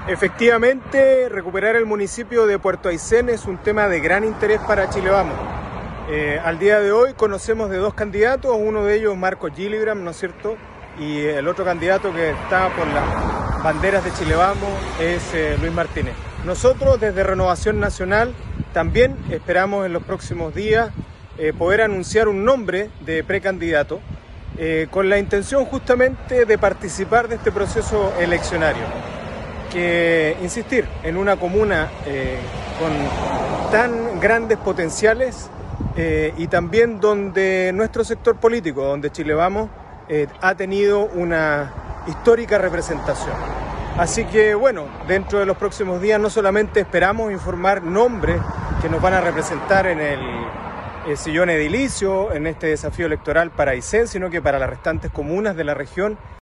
Efectivamente, recuperar el municipio de Puerto Aysén es un tema de gran interés para Chile Vamos. Al día de hoy conocemos de dos candidatos, uno de ellos Marcos Gillibrand, ¿no es cierto? Y el otro candidato que está por las banderas de Chile Vamos es Luis Martínez. Nosotros desde Renovación Nacional también esperamos en los próximos días poder anunciar un nombre de precandidato con la intención justamente de participar de este proceso eleccionario. Que insistir en una comuna con tan grandes potenciales y también donde nuestro sector político, donde Chile Vamos, ha tenido una histórica representación. Así que bueno, dentro de los próximos días no solamente esperamos informar nombres que nos van a representar en el sillón edilicio, en este desafío electoral para Aysén, sino que para las restantes comunas de la región